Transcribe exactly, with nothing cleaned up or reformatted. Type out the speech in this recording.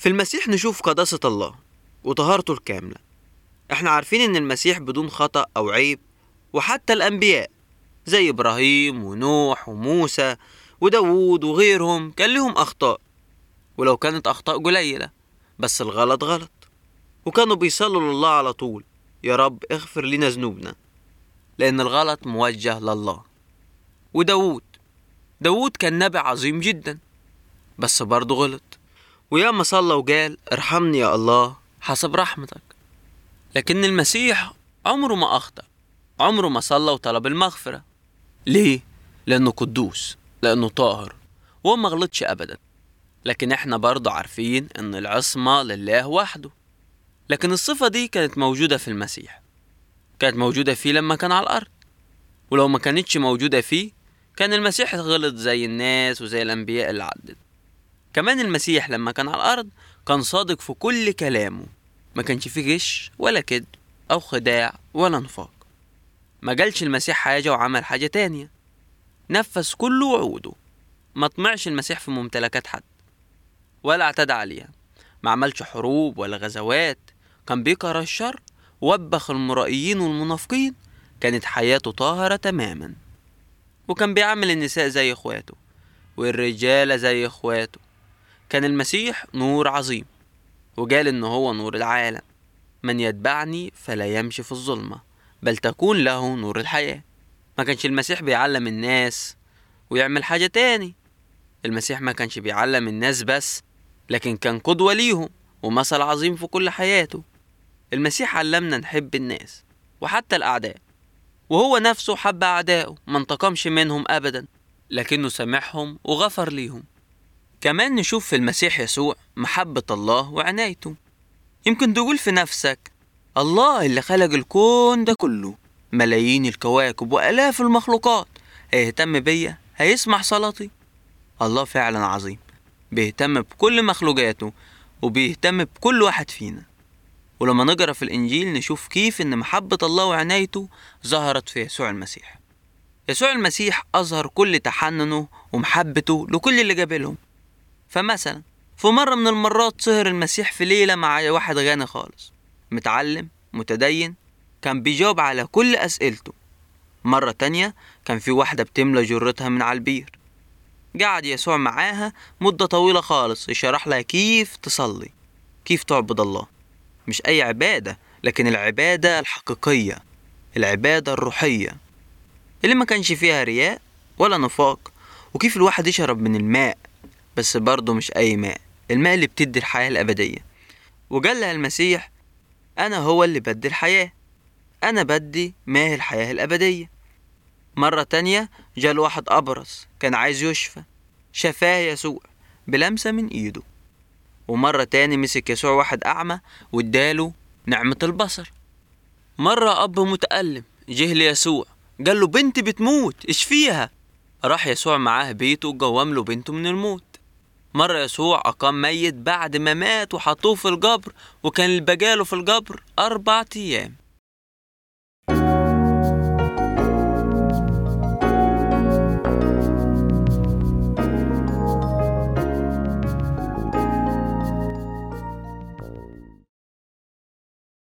في المسيح نشوف قداسة الله وطهارته الكاملة. احنا عارفين ان المسيح بدون خطأ او عيب، وحتى الانبياء زي ابراهيم ونوح وموسى وداوود وغيرهم كان لهم اخطاء، ولو كانت اخطاء قليلة بس الغلط غلط، وكانوا بيصلوا لله على طول: يا رب اغفر لنا ذنوبنا، لان الغلط موجه لله. وداوود داوود كان نبي عظيم جدا بس برضه غلط، وياما صلى وقال: ارحمني يا الله حسب رحمتك. لكن المسيح عمره ما أخطأ، عمره ما صلى وطلب المغفرة. ليه؟ لأنه قدوس، لأنه طاهر، وهو ما غلطش أبدا. لكن احنا برضه عارفين ان العصمة لله وحده. لكن الصفة دي كانت موجودة في المسيح، كانت موجودة فيه لما كان على الأرض، ولو ما كانتش موجودة فيه كان المسيح غلط زي الناس وزي الأنبياء اللي عدد. كمان المسيح لما كان على الأرض كان صادق في كل كلامه، ما كانش فيه غش ولا كذب أو خداع ولا نفاق. ما جالش المسيح حاجة وعمل حاجة تانية، نفذ كل وعوده. ما طمعش المسيح في ممتلكات حد ولا اعتدى عليها، ما عملش حروب ولا غزوات، كان بيكره الشر، وبخ المرائيين والمنافقين، كانت حياته طاهرة تماما. وكان بيعمل النساء زي اخواته والرجالة زي اخواته. كان المسيح نور عظيم، وقال إنه هو نور العالم: من يتبعني فلا يمشي في الظلمة بل تكون له نور الحياة. ما كانش المسيح بيعلم الناس ويعمل حاجة تاني. المسيح ما كانش بيعلم الناس بس، لكن كان قدوة ليهم ومثل عظيم في كل حياته. المسيح علمنا نحب الناس وحتى الأعداء، وهو نفسه حب أعدائه، ما انتقمش منهم أبدا، لكنه سامحهم وغفر ليهم. كمان نشوف في المسيح يسوع محبة الله وعنايته. يمكن تقول في نفسك: الله اللي خلق الكون ده كله، ملايين الكواكب وآلاف المخلوقات، هيهتم بيا؟ هيسمع صلاتي؟ الله فعلا عظيم، بيهتم بكل مخلوقاته وبيهتم بكل واحد فينا. ولما نقرأ في الإنجيل نشوف كيف إن محبة الله وعنايته ظهرت في يسوع المسيح. يسوع المسيح أظهر كل تحننه ومحبته لكل اللي قابلهم. فمثلا في مرة من المرات سهر المسيح في ليلة مع واحد غني خالص، متعلم متدين، كان بيجاوب على كل أسئلته. مرة تانية كان في واحدة بتملى جرتها من على البير، قعد يسوع معاها مدة طويلة خالص يشرح لها كيف تصلي، كيف تعبد الله. مش أي عبادة، لكن العبادة الحقيقية، العبادة الروحية اللي ما كانش فيها رياء ولا نفاق. وكيف الواحد يشرب من الماء، بس برضه مش أي ماء، الماء اللي بتدي الحياة الأبدية. وقال لها المسيح: أنا هو اللي بدي الحياة، أنا بدي ماء الحياة الأبدية. مرة تانية جاء واحد أبرص كان عايز يشفى، شفاه يسوع بلمسة من إيده. ومرة تاني مسك يسوع واحد أعمى واداله نعمة البصر. مرة أب متألم جه ليسوع قال له: بنتي بتموت، اشفيها. راح يسوع معاه بيته وقوم له بنته من الموت. مرة يسوع أقام ميت بعد ما مات وحطوه في القبر، وكان اللي بقاله في القبر أربع أيام.